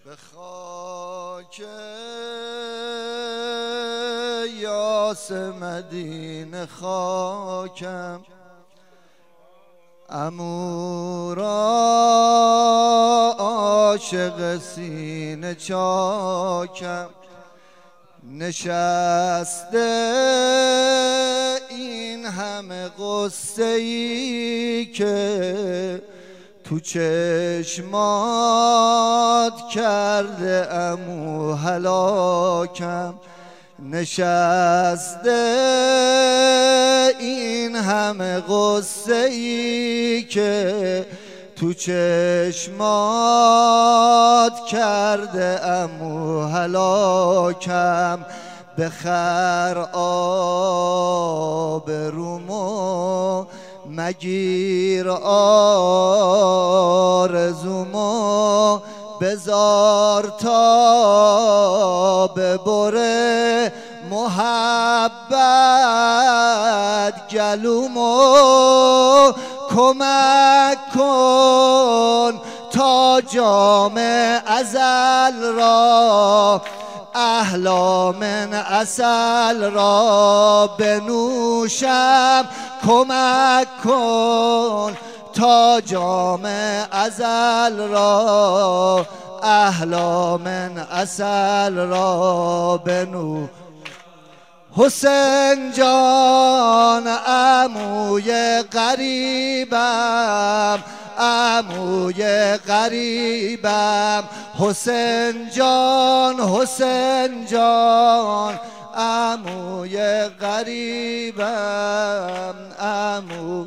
به خاک یاس مدینه خاکم، عمو را عاشق سینه چاکم، نشسته این همه غصه ای که تو چشمات کرده عمو هلاکم، نشسته این همه غصه ای که تو چشمات کرده عمو هلاکم، بخر آب رومو مگیر آرزومو، بزار تا ببره محبت گلومو، کمک کن تا جام ازل را احلام عسل را بنوشم، کمک کن تا جام ازل را احلام عسل را بنوشم. حسین جان عموی غریبم، عموی غریبم، حسین جان، حسین جان عموی غریبم، عمو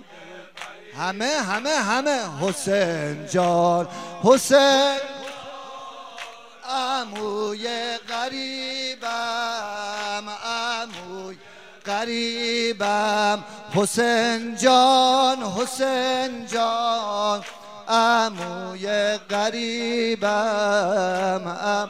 همه حسین جان، حسین عموی غریبم، عموی غریبم، حسین جان، حسین جان عموی غریبم،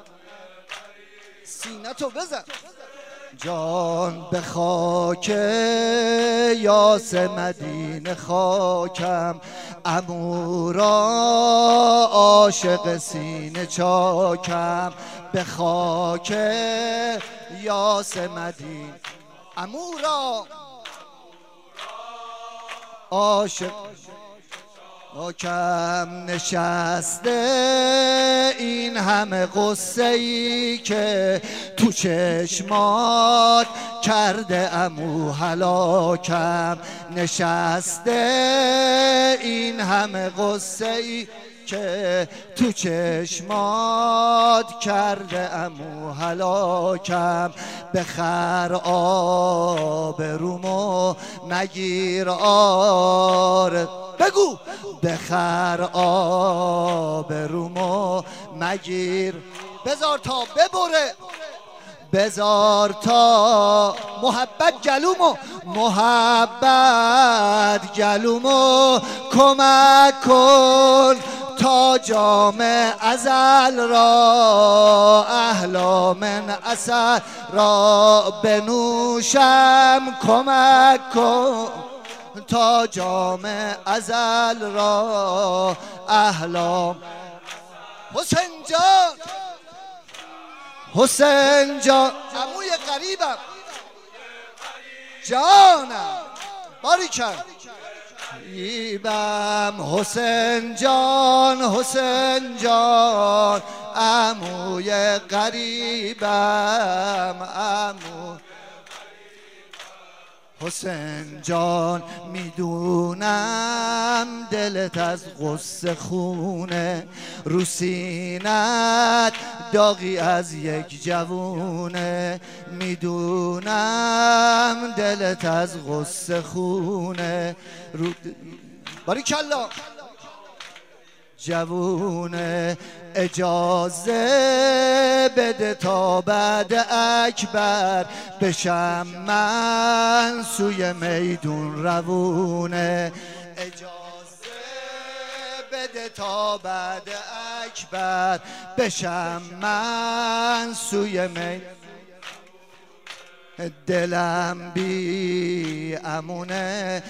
سینه تو بزن جان، به خاک یاس مدینه خاکم، عمو را عاشق سینه چاکم، به خاک یاس مدینه عمو را عاشق کم، نشسته این همه غصه ای که تو چشمات کرده عمو هلاکم، نشسته این همه غصه ای که تو چشمات کرده عمو هلاکم، بخر آب رومو مگیر بگو بخر آب رومو مگیر، بذار تا ببره، بذار تا محبت گلومو، محبت گلومو، کمک کن تا جام ازل را احلام عسل را بنوشم، کمک کن تا جام ازل را احلام. حسین جان، حسین جان عموی غریبم جانم، باریکن غریبم، حسین جان، حسین جان عموی غریبم، عمو حسین جان، میدونم دلت از غصه خونه، رو سینت داغی از یک جوونه، میدونم دلت از غصه خونه، باریکالله جوونه، اجازه بده تا بعد اکبر بشم من سوی میدون روونه، اجازه بده تا بعد اکبر بشم من سوی میدون دلم بی امونه،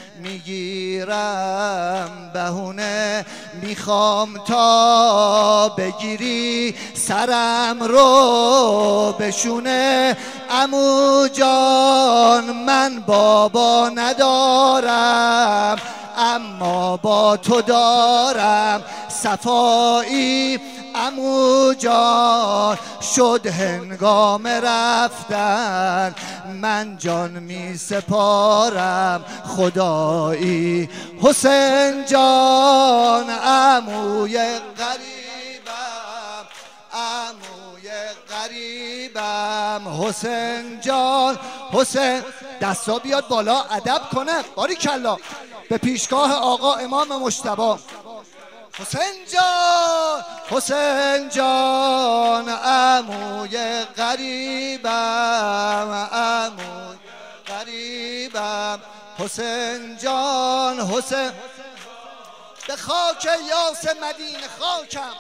میگیرم بهونه، میخوام تا بگیری سرم رو بشونه. عمو جان من بابا ندارم، اما با تو دارم صفایی. عمو جان شد هنگام رفتن، من جان می سپارم خدایی. حسین جان عموی غریبم، عموی غریبم. حسین جان، حسین دستا بیاد بالا ادب کنه. باریکلا به پیشگاه آقا امام مجتبی. حسین جان، حسین جان عموی غریبم، عموی غریبم. حسین جان، حسین به خاک یاس مدینه خاکم.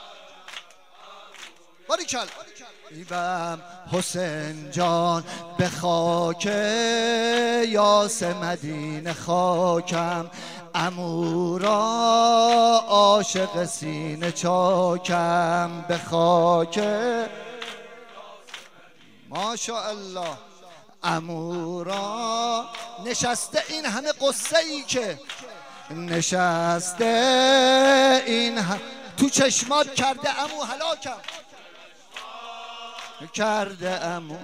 باریکلا غریبم. حسین جان به خاک یاس مدینه خاکم، عمو را عاشق سینه چاکم. به خاک ماشاءالله عمو را نشسته این همه قصه ای که نشسته، این تو چشمات کرده عمو هلاکم کرده عمو.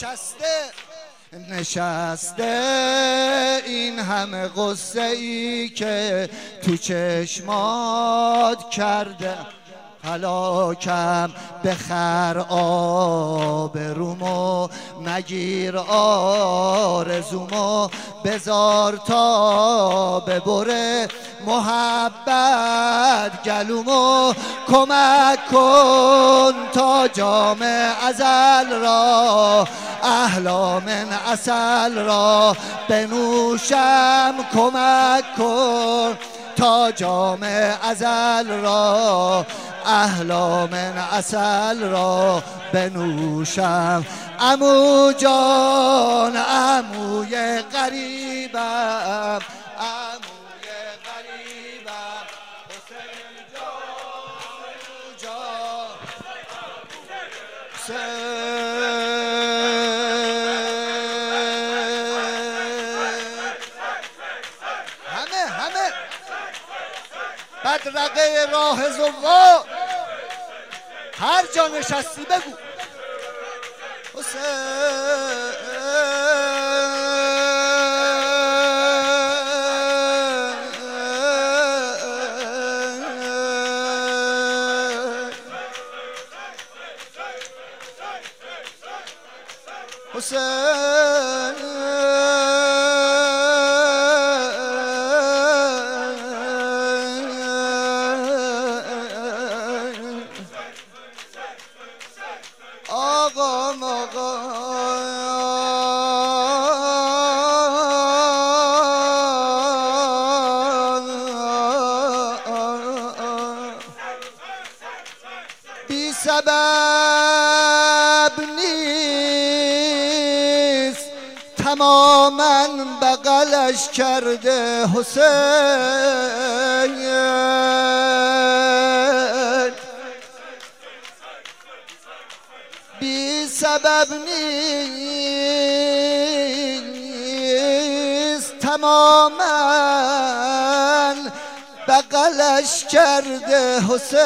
نشسته این همه قصه ای که تو چشمات کرده هلاکم. بخر آبرومو مگیر آرزومو، بذار تا ببره محبت گلومو. کمک کن تا جام ازل را، احلام عسل را بنوشم. کمک کن تا جام ازل را، احلام عسل را بنوشم. عمو جان عموی غریبم، عموی غریبم. حسین جان، همه بدرقه راه زوا، هر جا نشستی بگو حسین. حسین بی سبب نیست تماماً بغلش کرده حسین. بی سبب نیست تماماً بغلش کرده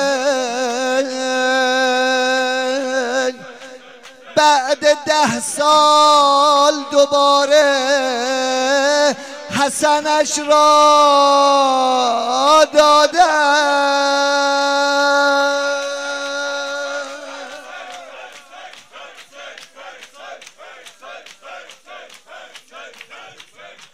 حسین. بعد 10 سال دوباره حسنش را